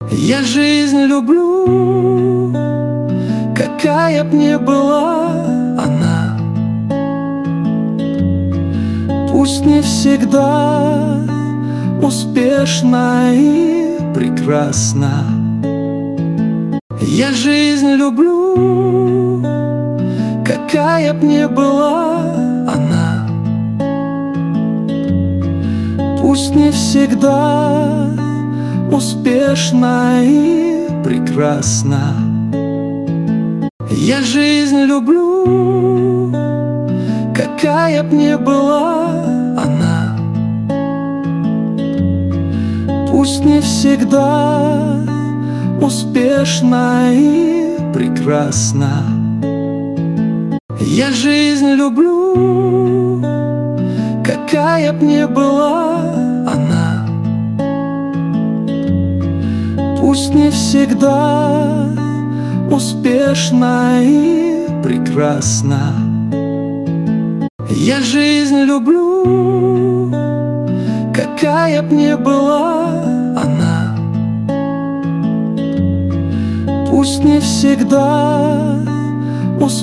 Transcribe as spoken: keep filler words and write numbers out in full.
Я жизнь люблю, какая б ни была она. Пусть не всегда успешна и прекрасна. Я жизнь люблю, какая б ни была она. Пусть не всегда успешна и прекрасна. Я жизнь люблю, какая б ни была она. Пусть не всегда успешна и прекрасна. Я жизнь люблю, какая б ни была она. Пусть не всегда успешна и прекрасна. Я жизнь люблю, какая б ни была она. Пусть не всегда